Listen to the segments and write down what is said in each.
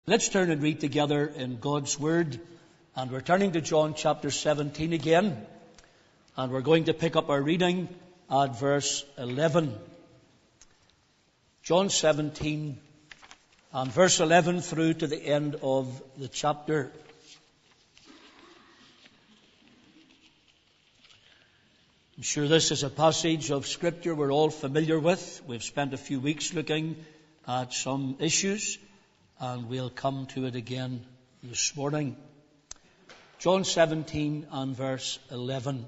Let's turn and read together in God's Word. And we're turning to John chapter 17 again. And we're going to pick up our reading at verse 11. John 17 and verse 11 through to the end of the chapter. I'm sure this is a passage of Scripture we're all familiar with. We've spent a few weeks looking at some issues, and we'll come to it again this morning. John 17 and verse 11.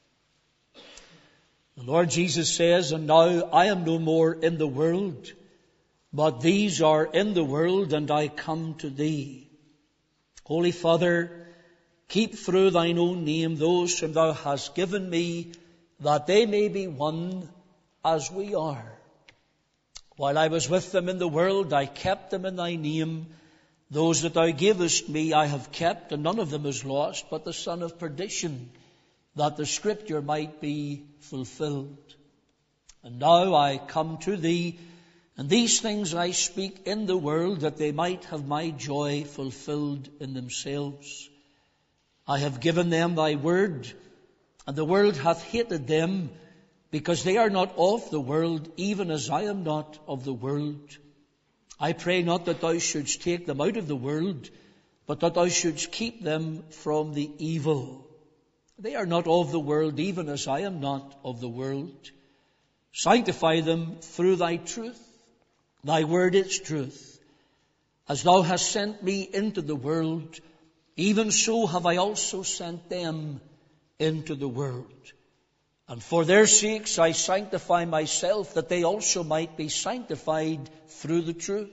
The Lord Jesus says, "And now I am no more in the world, but these are in the world, and I come to thee. Holy Father, keep through thine own name those whom thou hast given me, that they may be one as we are. While I was with them in the world, I kept them in thy name. Those that thou gavest me I have kept, and none of them is lost, but the son of perdition, that the Scripture might be fulfilled. And now I come to thee, and these things I speak in the world, that they might have my joy fulfilled in themselves. I have given them thy word, and the world hath hated them, because they are not of the world, even as I am not of the world. I pray not that thou shouldst take them out of the world, but that thou shouldst keep them from the evil. They are not of the world, even as I am not of the world. Sanctify them through thy truth. Thy word is truth. As thou hast sent me into the world, even so have I also sent them into the world. And for their sakes I sanctify myself, that they also might be sanctified through the truth.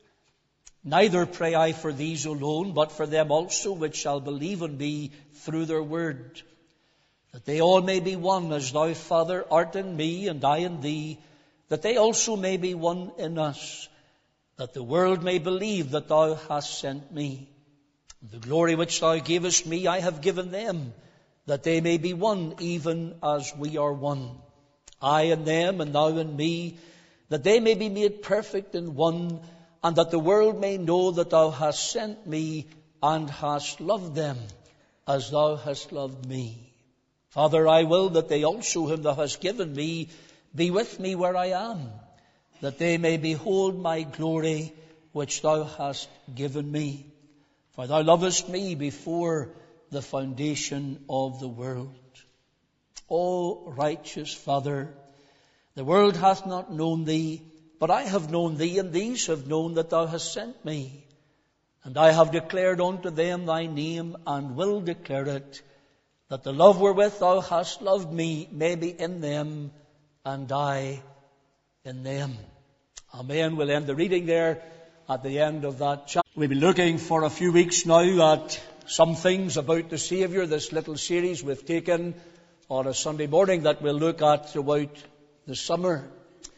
Neither pray I for these alone, but for them also which shall believe on me through their word, that they all may be one, as thou, Father, art in me, and I in thee, that they also may be one in us, that the world may believe that thou hast sent me. The glory which thou gavest me I have given them, that they may be one, even as we are one. I in them, and thou in me, that they may be made perfect in one, and that the world may know that thou hast sent me, and hast loved them, as thou hast loved me. Father, I will that they also whom thou hast given me be with me where I am, that they may behold my glory which thou hast given me. For thou lovest me before the foundation of the world. O righteous Father, the world hath not known thee, but I have known thee, and these have known that thou hast sent me. And I have declared unto them thy name, and will declare it, that the love wherewith thou hast loved me may be in them, and I in them." Amen. We'll end the reading there at the end of that chapter. We've been looking for a few weeks now at some things about the Saviour, this little series we've taken on a Sunday morning that we'll look at throughout the summer.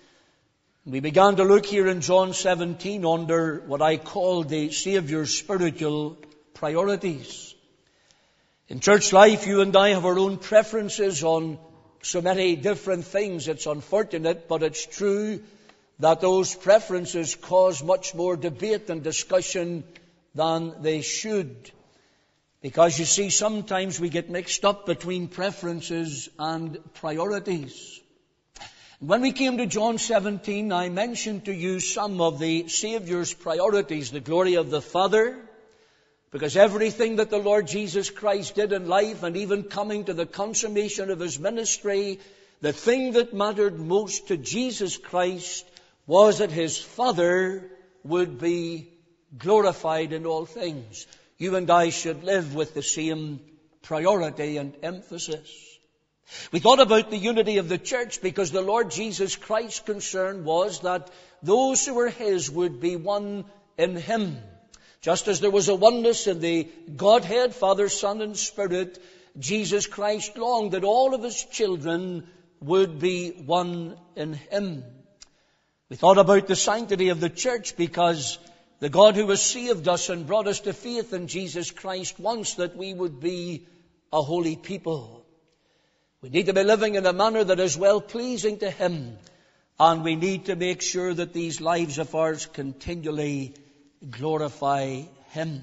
We began to look here in John 17 under what I call the Saviour's spiritual priorities. In church life, you and I have our own preferences on so many different things. It's unfortunate, but it's true that those preferences cause much more debate and discussion than they should. Because you see, sometimes we get mixed up between preferences and priorities. When we came to John 17, I mentioned to you some of the Saviour's priorities, the glory of the Father, because everything that the Lord Jesus Christ did in life, and even coming to the consummation of his ministry, the thing that mattered most to Jesus Christ was that his Father would be glorified in all things. You and I should live with the same priority and emphasis. We thought about the unity of the church, because the Lord Jesus Christ's concern was that those who were his would be one in him. Just as there was a oneness in the Godhead, Father, Son, and Spirit, Jesus Christ longed that all of his children would be one in him. We thought about the sanctity of the church, because the God who has saved us and brought us to faith in Jesus Christ wants that we would be a holy people. We need to be living in a manner that is well-pleasing to him, and we need to make sure that these lives of ours continually glorify Him.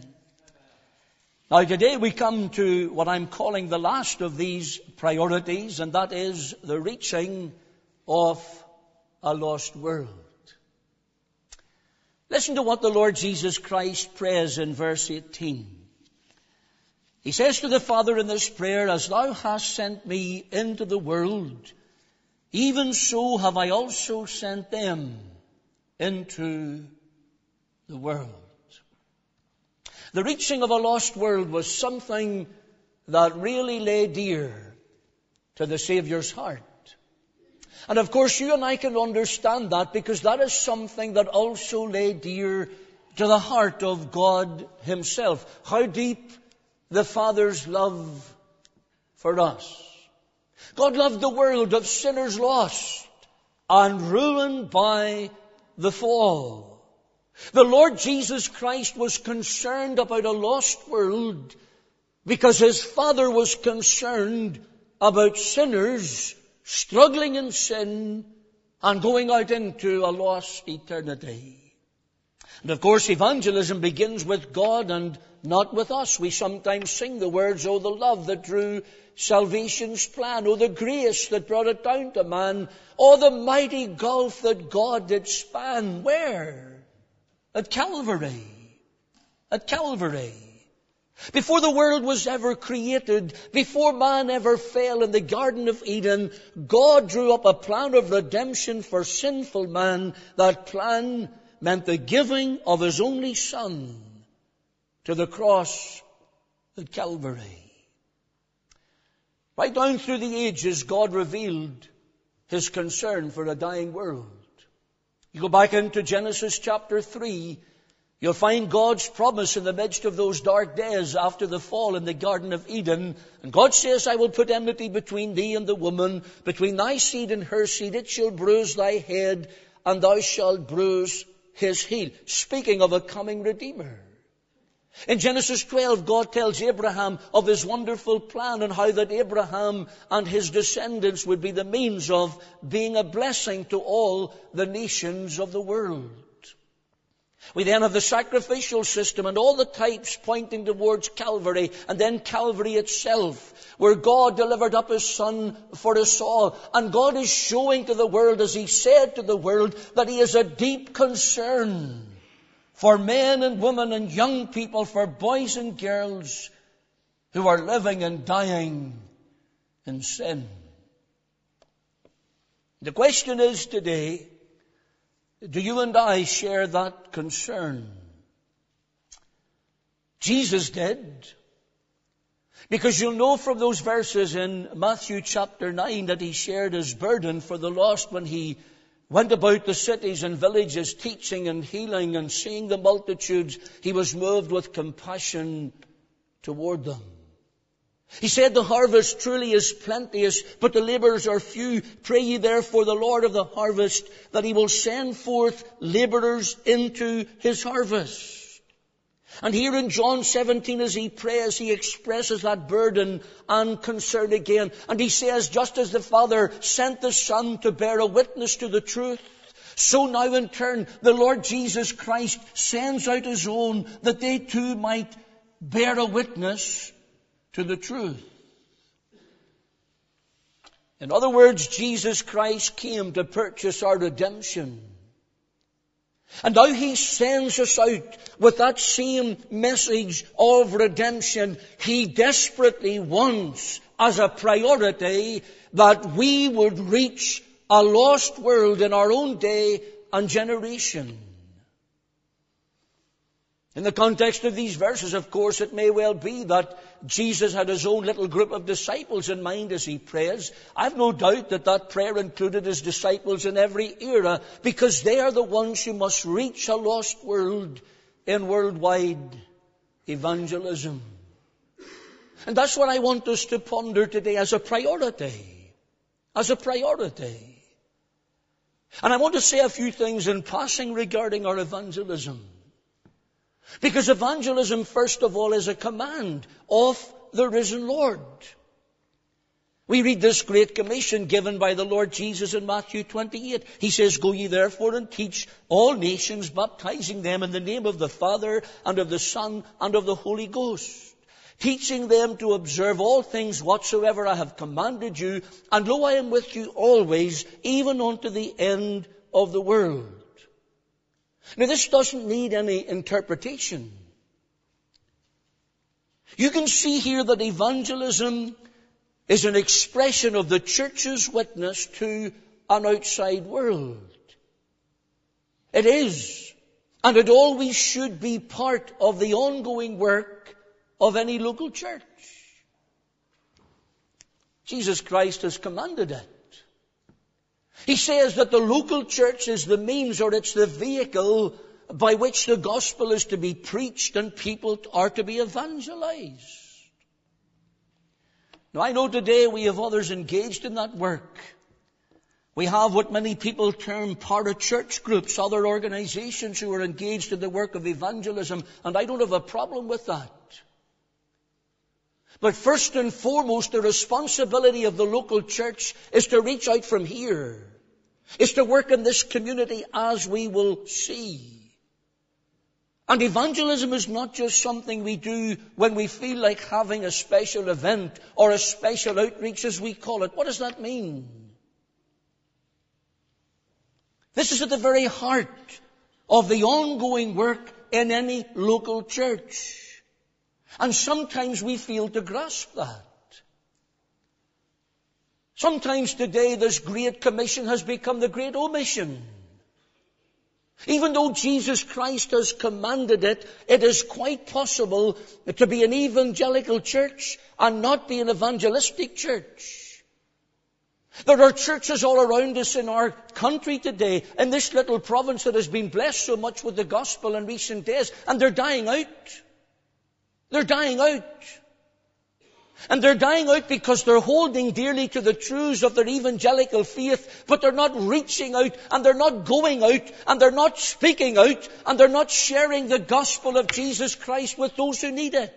Now today we come to what I'm calling the last of these priorities, and that is the reaching of a lost world. Listen to what the Lord Jesus Christ prays in verse 18. He says to the Father in this prayer, "As thou hast sent me into the world, even so have I also sent them into the world." The reaching of a lost world was something that really lay dear to the Savior's heart. And of course you and I can understand that, because that is something that also lay dear to the heart of God Himself. How deep the Father's love for us. God loved the world of sinners lost and ruined by the fall. The Lord Jesus Christ was concerned about a lost world because His Father was concerned about sinners struggling in sin and going out into a lost eternity. And of course, evangelism begins with God and not with us. We sometimes sing the words, "Oh, the love that drew salvation's plan. Oh, the grace that brought it down to man. Oh, the mighty gulf that God did span." Where? At Calvary. At Calvary. Before the world was ever created, before man ever fell in the Garden of Eden, God drew up a plan of redemption for sinful man. That plan meant the giving of His only Son to the cross at Calvary. Right down through the ages, God revealed His concern for a dying world. You go back into Genesis chapter 3, you'll find God's promise in the midst of those dark days after the fall in the Garden of Eden. And God says, "I will put enmity between thee and the woman, between thy seed and her seed. It shall bruise thy head, and thou shalt bruise his heel." Speaking of a coming Redeemer. In Genesis 12, God tells Abraham of His wonderful plan and how that Abraham and his descendants would be the means of being a blessing to all the nations of the world. We then have the sacrificial system and all the types pointing towards Calvary, and then Calvary itself, where God delivered up His Son for us all. And God is showing to the world, as He said to the world, that He has a deep concern for men and women and young people, for boys and girls who are living and dying in sin. The question is today, do you and I share that concern? Jesus did. Because you'll know from those verses in Matthew chapter 9 that He shared His burden for the lost when He went about the cities and villages teaching and healing and seeing the multitudes. He was moved with compassion toward them. He said, "The harvest truly is plenteous, but the laborers are few. Pray ye therefore the Lord of the harvest that He will send forth laborers into His harvest." And here in John 17, as He prays, He expresses that burden and concern again. And He says, just as the Father sent the Son to bear a witness to the truth, so now in turn the Lord Jesus Christ sends out His own, that they too might bear a witness to the truth. In other words, Jesus Christ came to purchase our redemption. And now He sends us out with that same message of redemption. He desperately wants, as a priority, that we would reach a lost world in our own day and generation. In the context of these verses, of course, it may well be that Jesus had His own little group of disciples in mind as He prays. I've no doubt that that prayer included His disciples in every era, because they are the ones who must reach a lost world in worldwide evangelism. And that's what I want us to ponder today as a priority. As a priority. And I want to say a few things in passing regarding our evangelism. Because evangelism, first of all, is a command of the risen Lord. We read this great commission given by the Lord Jesus in Matthew 28. He says, "Go ye therefore and teach all nations, baptizing them in the name of the Father and of the Son and of the Holy Ghost, teaching them to observe all things whatsoever I have commanded you. And lo, I am with you always, even unto the end of the world." Now this doesn't need any interpretation. You can see here that evangelism is an expression of the church's witness to an outside world. It is, and it always should be part of the ongoing work of any local church. Jesus Christ has commanded it. He says that the local church is the means, or it's the vehicle by which the gospel is to be preached and people are to be evangelized. Now, I know today we have others engaged in that work. We have what many people term para-church groups, other organizations who are engaged in the work of evangelism, and I don't have a problem with that. But first and foremost, the responsibility of the local church is to reach out from here, is to work in this community as we will see. And evangelism is not just something we do when we feel like having a special event or a special outreach, as we call it. What does that mean? This is at the very heart of the ongoing work in any local church. And sometimes we fail to grasp that. Sometimes today this great commission has become the great omission. Even though Jesus Christ has commanded it, it is quite possible to be an evangelical church and not be an evangelistic church. There are churches all around us in our country today, in this little province that has been blessed so much with the gospel in recent days, and they're dying out. They're dying out. And they're dying out because they're holding dearly to the truths of their evangelical faith, but they're not reaching out, and they're not going out, and they're not speaking out, and they're not sharing the gospel of Jesus Christ with those who need it.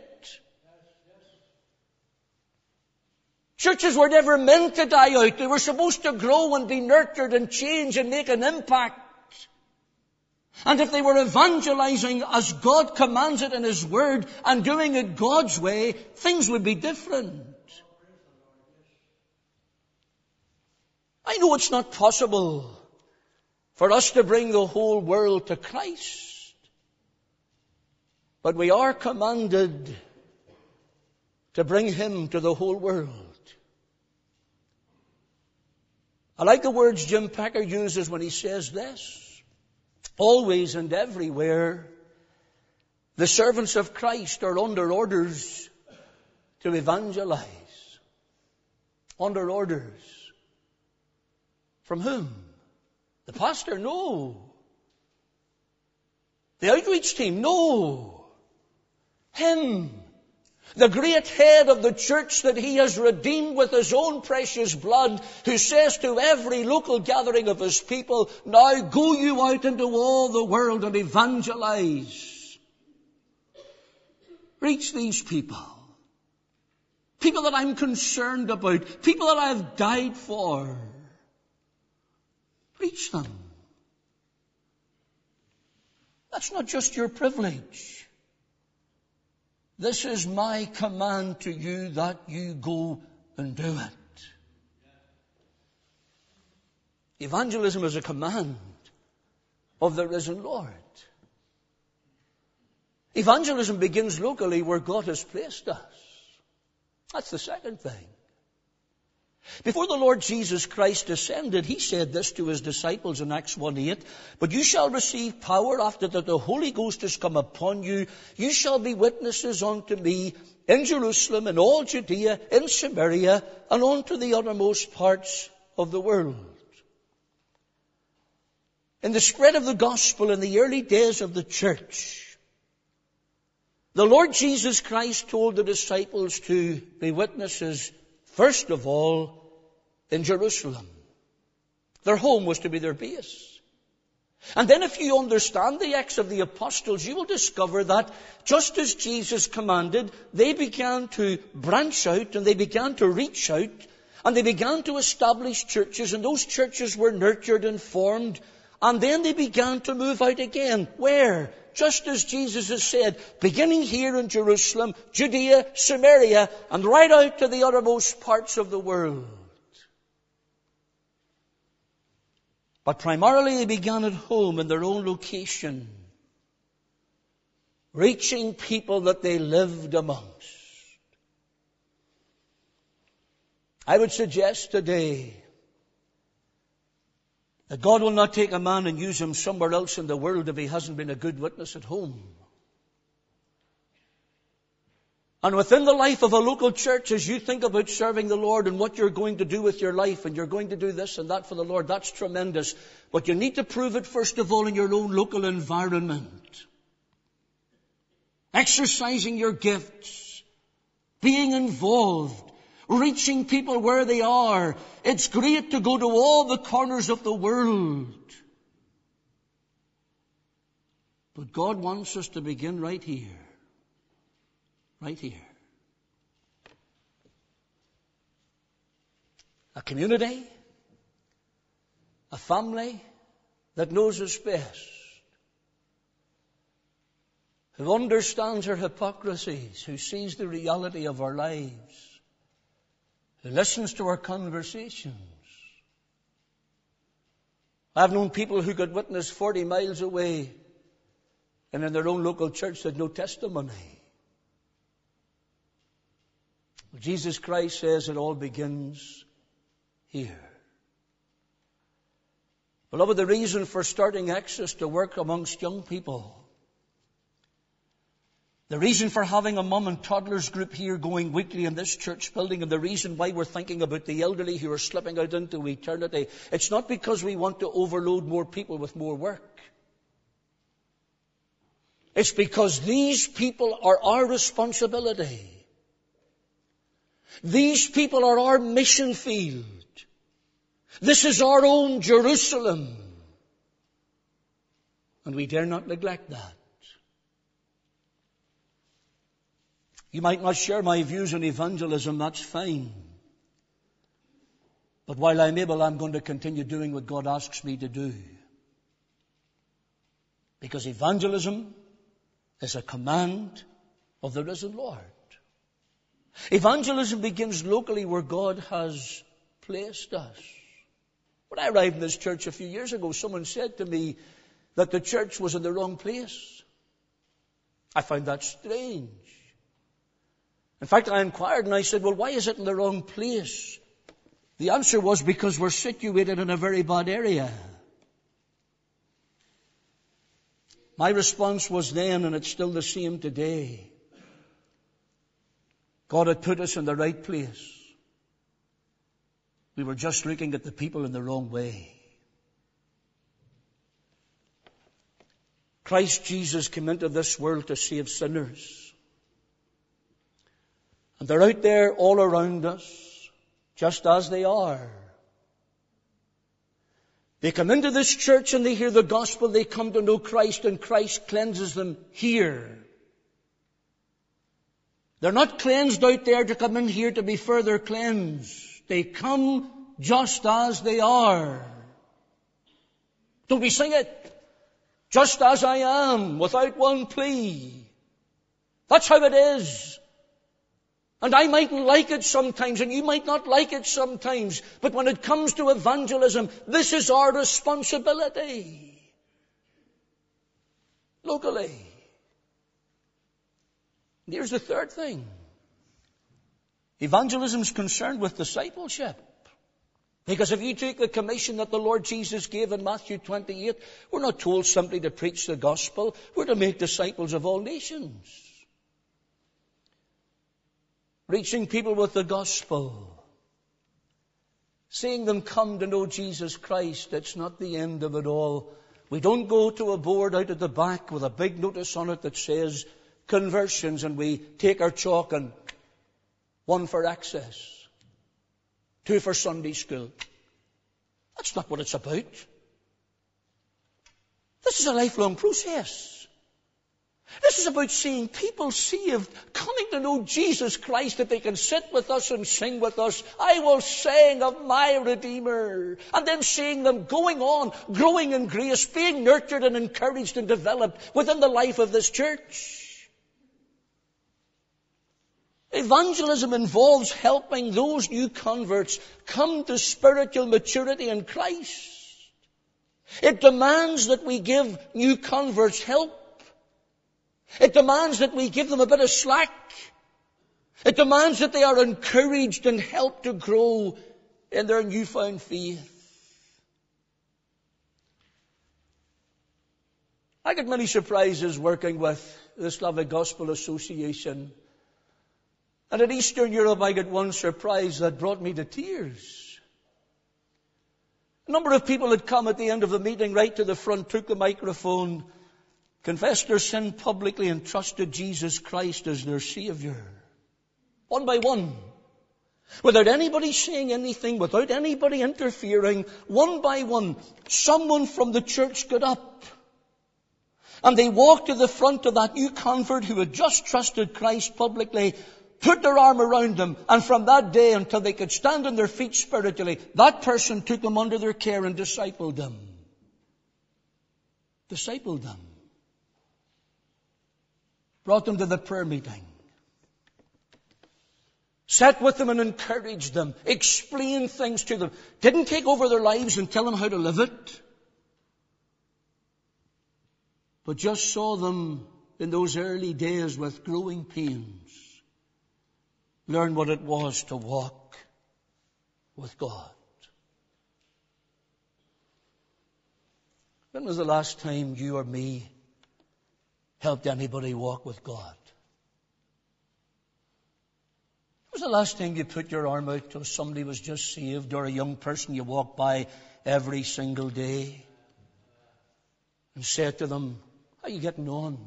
Churches were never meant to die out. They were supposed to grow and be nurtured and change and make an impact. And if they were evangelizing as God commands it in His Word and doing it God's way, things would be different. I know it's not possible for us to bring the whole world to Christ, but we are commanded to bring Him to the whole world. I like the words Jim Packer uses when he says this: always and everywhere, the servants of Christ are under orders to evangelize. Under orders. From whom? The pastor? No. The outreach team? No. Him. The great head of the church that He has redeemed with His own precious blood, who says to every local gathering of His people, "Now go you out into all the world and evangelize." Reach these people. People that I'm concerned about. People that I've died for. Reach them. That's not just your privilege. This is my command to you, that you go and do it. Evangelism is a command of the risen Lord. Evangelism begins locally where God has placed us. That's the second thing. Before the Lord Jesus Christ ascended, He said this to His disciples in Acts 1:8, "But you shall receive power after that the Holy Ghost has come upon you. You shall be witnesses unto me in Jerusalem, in all Judea, in Samaria, and unto the uttermost parts of the world." In the spread of the gospel in the early days of the church, the Lord Jesus Christ told the disciples to be witnesses, first of all, in Jerusalem. Their home was to be their base. And then if you understand the Acts of the Apostles, you will discover that just as Jesus commanded, they began to branch out and they began to reach out. And they began to establish churches, and those churches were nurtured and formed. And then they began to move out again. Where? Just as Jesus has said, beginning here in Jerusalem, Judea, Samaria, and right out to the uttermost parts of the world. But primarily they began at home in their own location, reaching people that they lived amongst. I would suggest today that God will not take a man and use him somewhere else in the world if he hasn't been a good witness at home. And within the life of a local church, as you think about serving the Lord and what you're going to do with your life, and you're going to do this and that for the Lord, that's tremendous. But you need to prove it first of all in your own local environment. Exercising your gifts, being involved, reaching people where they are. It's great to go to all the corners of the world. But God wants us to begin right here. Right here. A community, a family that knows us best, who understands our hypocrisies, who sees the reality of our lives, who listens to our conversations. I've known people who could witness 40 miles away and in their own local church had no testimony. Jesus Christ says it all begins here. Beloved, the reason for starting Access to work amongst young people, the reason for having a mum and toddlers group here going weekly in this church building, and the reason why we're thinking about the elderly who are slipping out into eternity, it's not because we want to overload more people with more work. It's because these people are our responsibility. These people are our mission field. This is our own Jerusalem. And we dare not neglect that. You might not share my views on evangelism, that's fine. But while I'm able, I'm going to continue doing what God asks me to do. Because evangelism is a command of the risen Lord. Evangelism begins locally where God has placed us. When I arrived in this church a few years ago, someone said to me that the church was in the wrong place. I found that strange. In fact, I inquired and I said, well, why is it in the wrong place? The answer was because we're situated in a very bad area. My response was then, and it's still the same today, God had put us in the right place. We were just looking at the people in the wrong way. Christ Jesus came into this world to save sinners. And they're out there all around us, just as they are. They come into this church and they hear the gospel, they come to know Christ, and Christ cleanses them here. They're not cleansed out there to come in here to be further cleansed. They come just as they are. Don't we sing it? Just as I am, without one plea. That's how it is. And I mightn't like it sometimes, and you might not like it sometimes, but when it comes to evangelism, this is our responsibility. Locally. And here's the third thing. Evangelism is concerned with discipleship. Because if you take the commission that the Lord Jesus gave in Matthew 28, we're not told simply to preach the gospel. We're to make disciples of all nations. Reaching people with the gospel. Seeing them come to know Jesus Christ. It's not the end of it all. We don't go to a board out at the back with a big notice on it that says conversions, and we take our chalk and 1 for Access, 2 for Sunday school. That's not what it's about. This is a lifelong process. This is about seeing people saved, coming to know Jesus Christ, that they can sit with us and sing with us, "I will sing of my Redeemer." And then seeing them going on, growing in grace, being nurtured and encouraged and developed within the life of this church. Evangelism involves helping those new converts come to spiritual maturity in Christ. It demands that we give new converts help. It demands that we give them a bit of slack. It demands that they are encouraged and helped to grow in their newfound faith. I got many surprises working with the Slavic Gospel Association. And in Eastern Europe, I got one surprise that brought me to tears. A number of people had come at the end of the meeting right to the front, took the microphone, confessed their sin publicly, and trusted Jesus Christ as their Savior. One by one. Without anybody saying anything, without anybody interfering, one by one, someone from the church got up. And they walked to the front of that new convert who had just trusted Christ publicly, put their arm around them, and from that day until they could stand on their feet spiritually, that person took them under their care and discipled them. Discipled them. Brought them to the prayer meeting. Sat with them and encouraged them. Explained things to them. Didn't take over their lives and tell them how to live it. But just saw them in those early days with growing pains. Learn what it was to walk with God. When was the last time you or me helped anybody walk with God? When was the last time you put your arm out till somebody was just saved, or a young person you walk by every single day, and said to them, "How are you getting on?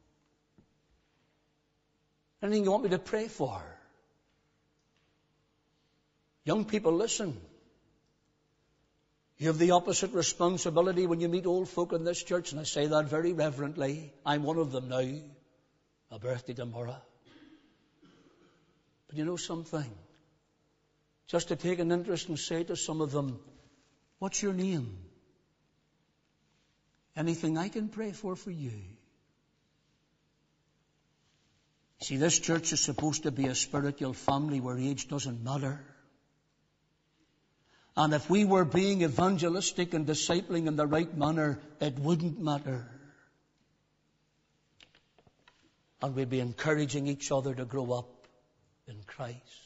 Anything you want me to pray for?" Young people, listen. You have the opposite responsibility when you meet old folk in this church, and I say that very reverently. I'm one of them now. My birthday tomorrow. But you know something? Just to take an interest and say to some of them, "What's your name? Anything I can pray for you?" See, this church is supposed to be a spiritual family where age doesn't matter. And if we were being evangelistic and discipling in the right manner, it wouldn't matter. And we'd be encouraging each other to grow up in Christ.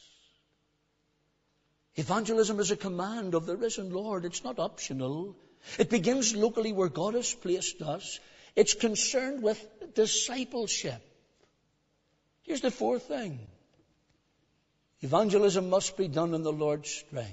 Evangelism is a command of the risen Lord. It's not optional. It begins locally where God has placed us. It's concerned with discipleship. Here's the fourth thing. Evangelism must be done in the Lord's strength.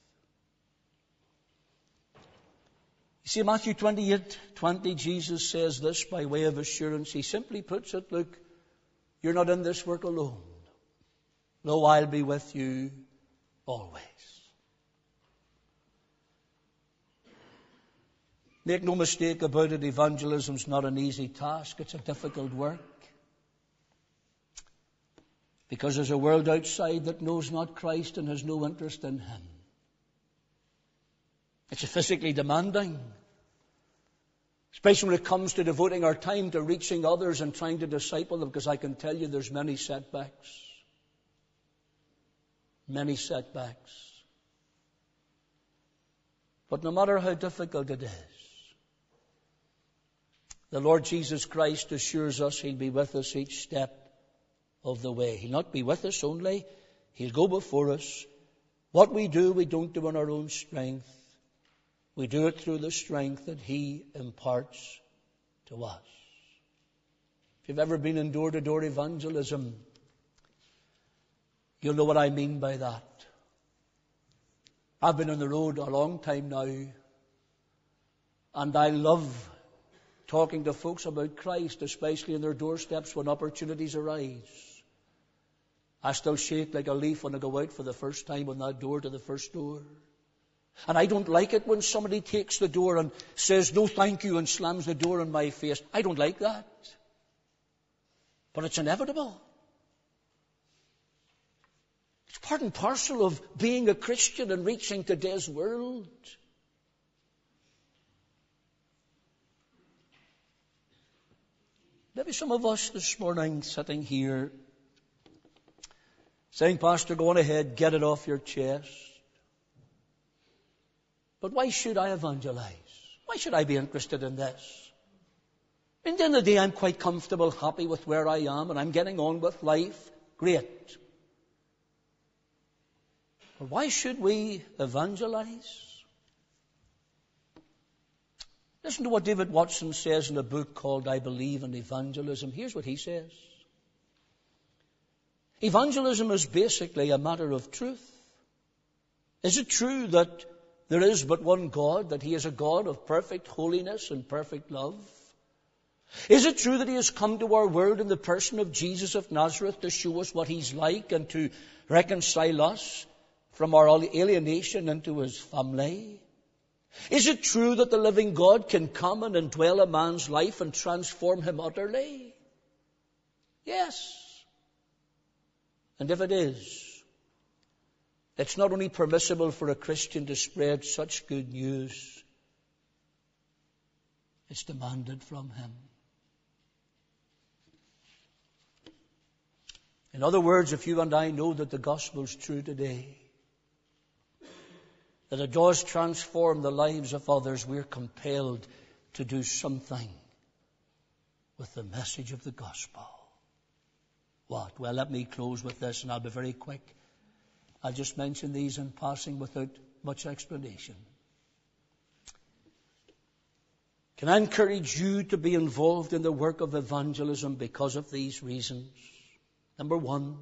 You see, Matthew 28:20, Jesus says this by way of assurance. He simply puts it, look, you're not in this work alone. No, I'll be with you always. Make no mistake about it, evangelism's not an easy task. It's a difficult work. Because there's a world outside that knows not Christ and has no interest in Him. It's physically demanding. Especially when it comes to devoting our time to reaching others and trying to disciple them, because I can tell you there's many setbacks. Many setbacks. But no matter how difficult it is, the Lord Jesus Christ assures us He'll be with us each step of the way. He'll not be with us only. He'll go before us. What we do, we don't do in our own strength. We do it through the strength that He imparts to us. If you've ever been in door-to-door evangelism, you'll know what I mean by that. I've been on the road a long time now, and I love talking to folks about Christ, especially on their doorsteps when opportunities arise. I still shake like a leaf when I go out for the first time on that door to the first door. And I don't like it when somebody takes the door and says, "No, thank you," and slams the door in my face. I don't like that. But it's inevitable. It's part and parcel of being a Christian and reaching today's world. Maybe some of us this morning sitting here saying, Pastor, go on ahead, get it off your chest. But why should I evangelize? Why should I be interested in this? At the end of the day, I'm quite comfortable, happy with where I am, and I'm getting on with life. Great. But why should we evangelize? Listen to what David Watson says in a book called I Believe in Evangelism. Here's what he says. Evangelism is basically a matter of truth. Is it true that there is but one God, that He is a God of perfect holiness and perfect love? Is it true that He has come to our world in the person of Jesus of Nazareth to show us what He's like and to reconcile us from our alienation into His family? Is it true that the living God can come and indwell a man's life and transform him utterly? Yes. And if it is, it's not only permissible for a Christian to spread such good news, it's demanded from him. In other words, if you and I know that the gospel is true today, that it does transform the lives of others, we're compelled to do something with the message of the gospel. What? Well, let me close with this, and I'll be very quick. I'll just mention these in passing without much explanation. Can I encourage you to be involved in the work of evangelism because of these reasons? Number one,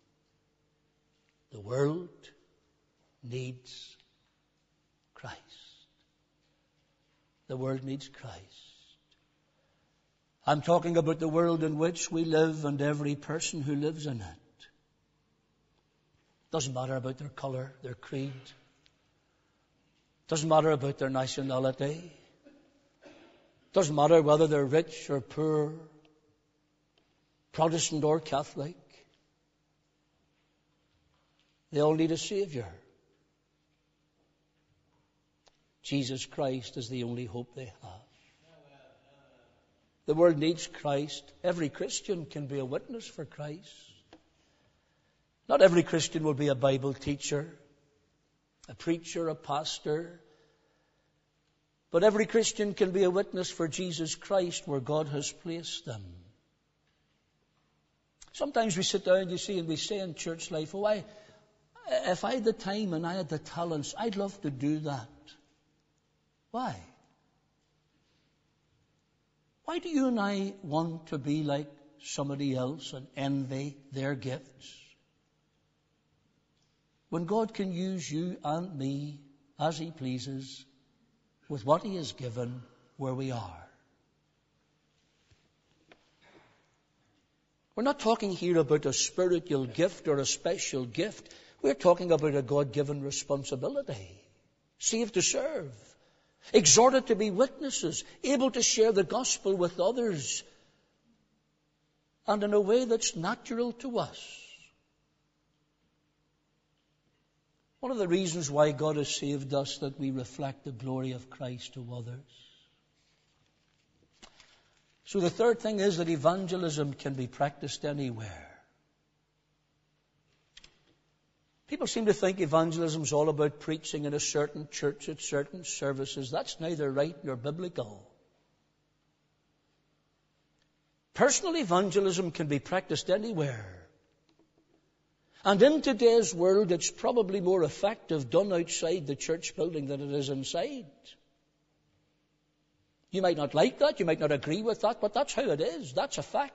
the world needs Christ. The world needs Christ. I'm talking about the world in which we live and every person who lives in it. Doesn't matter about their color, their creed. Doesn't matter about their nationality. Doesn't matter whether they're rich or poor, Protestant or Catholic. They all need a Savior. Jesus Christ is the only hope they have. The world needs Christ. Every Christian can be a witness for Christ. Not every Christian will be a Bible teacher, a preacher, a pastor. But every Christian can be a witness for Jesus Christ where God has placed them. Sometimes we sit down, you see, and we say in church life, if I had the time and I had the talents, I'd love to do that. Why? Why do you and I want to be like somebody else and envy their gifts? When God can use you and me as He pleases with what He has given where we are. We're not talking here about a spiritual gift or a special gift. We're talking about a God-given responsibility. Saved to serve. Exhorted to be witnesses, able to share the gospel with others, and in a way that's natural to us. One of the reasons why God has saved us, that we reflect the glory of Christ to others. So the third thing is that evangelism can be practiced anywhere. People seem to think evangelism is all about preaching in a certain church at certain services. That's neither right nor biblical. Personal evangelism can be practiced anywhere. And in today's world, it's probably more effective done outside the church building than it is inside. You might not like that, you might not agree with that, but that's how it is. That's a fact.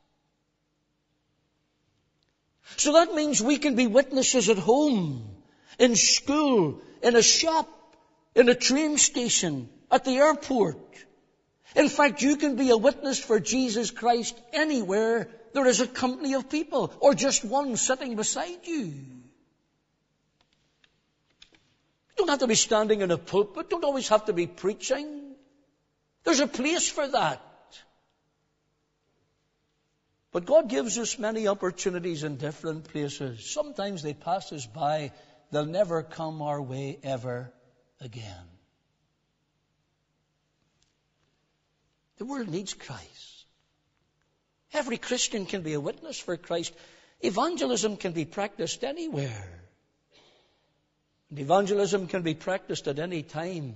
So that means we can be witnesses at home, in school, in a shop, in a train station, at the airport. In fact, you can be a witness for Jesus Christ anywhere there is a company of people, or just one sitting beside you. You don't have to be standing in a pulpit, don't always have to be preaching. There's a place for that. But God gives us many opportunities in different places. Sometimes they pass us by. They'll never come our way ever again. The world needs Christ. Every Christian can be a witness for Christ. Evangelism can be practiced anywhere. And evangelism can be practiced at any time.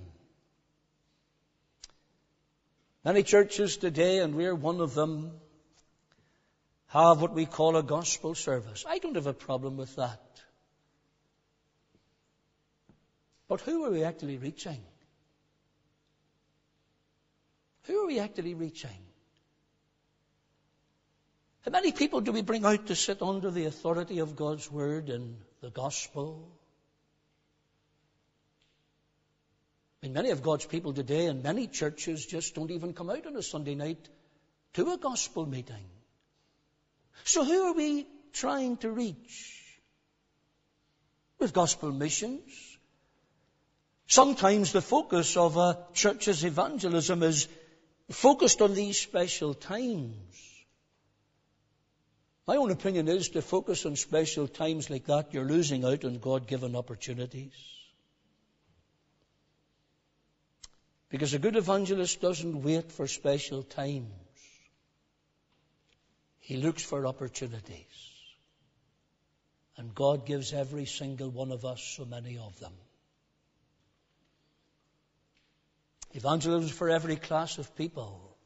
Many churches today, and we're one of them, have what we call a gospel service. I don't have a problem with that. But who are we actually reaching? Who are we actually reaching? How many people do we bring out to sit under the authority of God's Word and the gospel? I mean, many of God's people today in many churches just don't even come out on a Sunday night to a gospel meeting. So who are we trying to reach? With gospel missions. Sometimes the focus of a church's evangelism is focused on these special times. My own opinion is to focus on special times like that, you're losing out on God-given opportunities. Because a good evangelist doesn't wait for special times. He looks for opportunities. And God gives every single one of us so many of them. Evangelism for every class of people.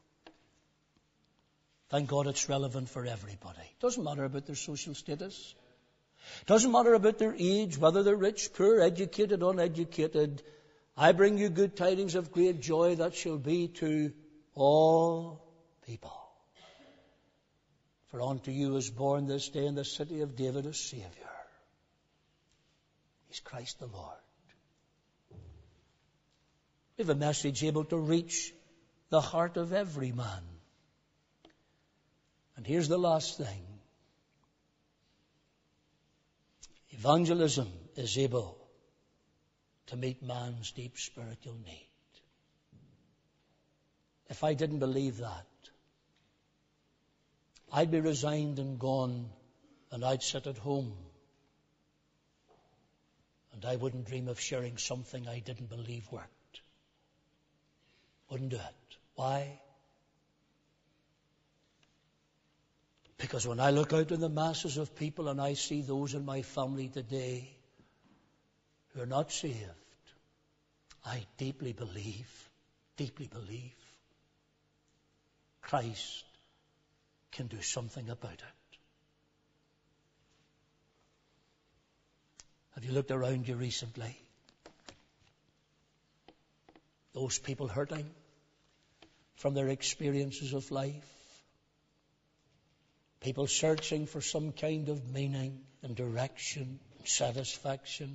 Thank God it's relevant for everybody. Doesn't matter about their social status. Doesn't matter about their age, whether they're rich, poor, educated, uneducated. I bring you good tidings of great joy that shall be to all people. For unto you is born this day in the city of David a Savior. He's Christ the Lord. We have a message able to reach the heart of every man. And here's the last thing. Evangelism is able to meet man's deep spiritual need. If I didn't believe that, I'd be resigned and gone, and I'd sit at home. And I wouldn't dream of sharing something I didn't believe worked. Wouldn't do it. Why? Because when I look out in the masses of people and I see those in my family today who are not saved, I deeply believe Christ can do something about it. Have you looked around you recently? Those people hurting from their experiences of life. People searching for some kind of meaning and direction and satisfaction.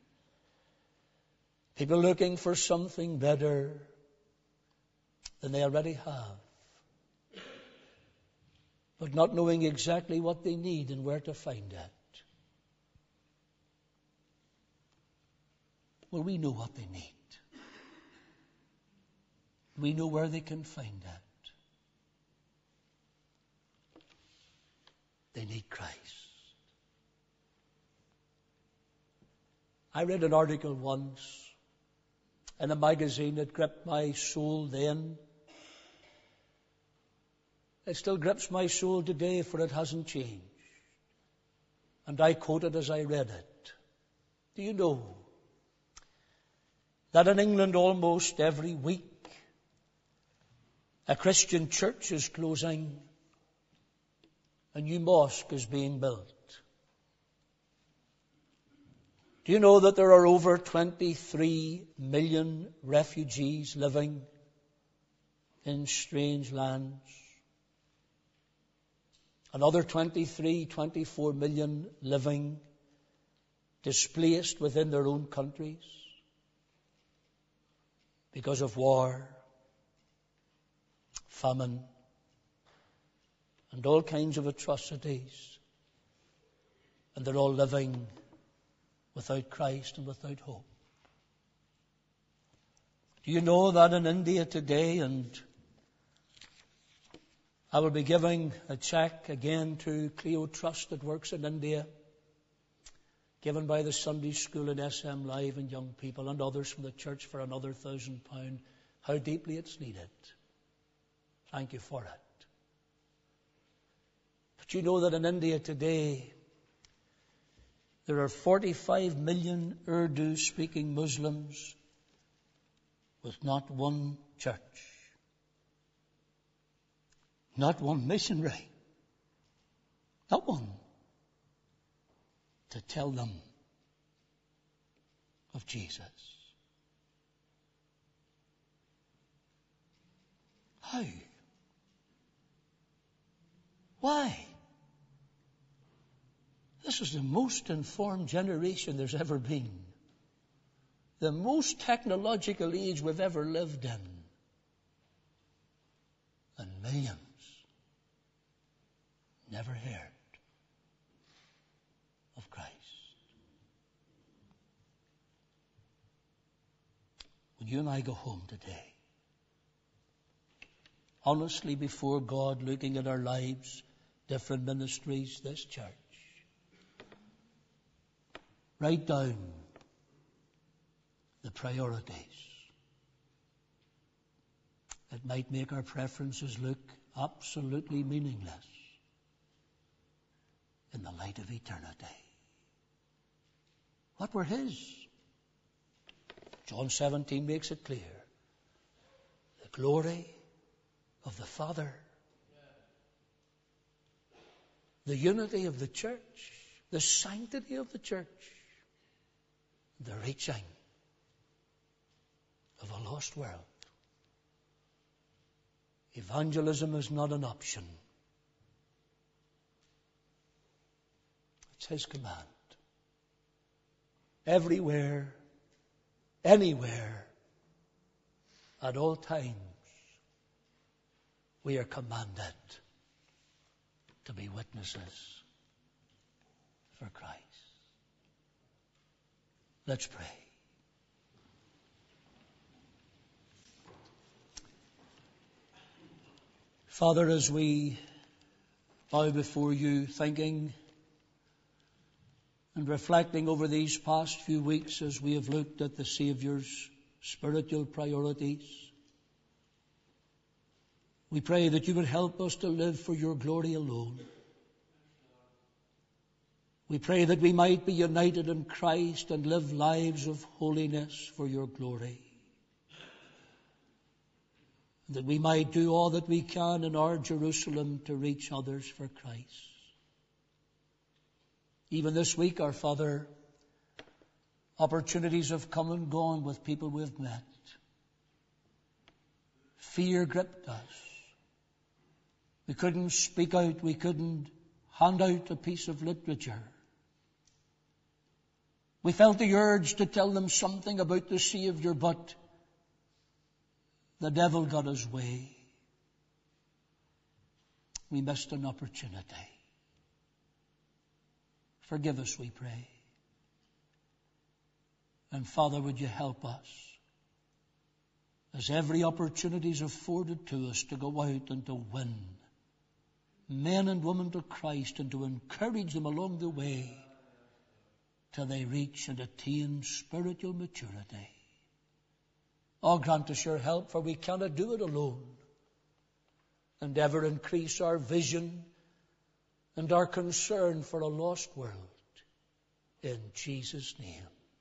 People looking for something better than they already have, but not knowing exactly what they need and where to find it. Well, we know what they need. We know where they can find it. They need Christ. I read an article once in a magazine that gripped my soul then. It still grips my soul today, for it hasn't changed. And I quote it as I read it. Do you know that in England almost every week a Christian church is closing, a new mosque is being built? Do you know that there are over 23 million refugees living in strange lands? Another 24 million living displaced within their own countries because of war, famine, and all kinds of atrocities. And they're all living without Christ and without hope. Do you know that in India today, and I will be giving a cheque again to Cleo Trust that works in India, given by the Sunday School and SM Live and young people and others from the church for another £1,000. How deeply it's needed. Thank you for it. But you know that in India today, there are 45 million Urdu-speaking Muslims with not one church, not one missionary, not one to tell them of Jesus. How? Why? This is the most informed generation there's ever been. The most technological age we've ever lived in. And millions never heard of Christ. When you and I go home today, honestly before God, looking at our lives, different ministries, this church, write down the priorities. It might make our preferences look absolutely meaningless in the light of eternity. What were His? John 17 makes it clear. The glory of the Father, the unity of the church, the sanctity of the church, the reaching of a lost world. Evangelism is not an option. It's His command. Everywhere, anywhere, at all times, we are commanded to be witnesses for Christ. Let's pray. Father, as we bow before you, thinking and reflecting over these past few weeks as we have looked at the Saviour's spiritual priorities, we pray that you would help us to live for your glory alone. We pray that we might be united in Christ and live lives of holiness for your glory. That we might do all that we can in our Jerusalem to reach others for Christ. Even this week, our Father, opportunities have come and gone with people we've met. Fear gripped us. We couldn't speak out. We couldn't hand out a piece of literature. We felt the urge to tell them something about the Savior, but the devil got his way. We missed an opportunity. Forgive us, we pray. And Father, would you help us as every opportunity is afforded to us to go out and to win men and women to Christ and to encourage them along the way till they reach and attain spiritual maturity. Oh, grant us your help, for we cannot do it alone. And ever increase our vision and our concern for a lost world. In Jesus' name.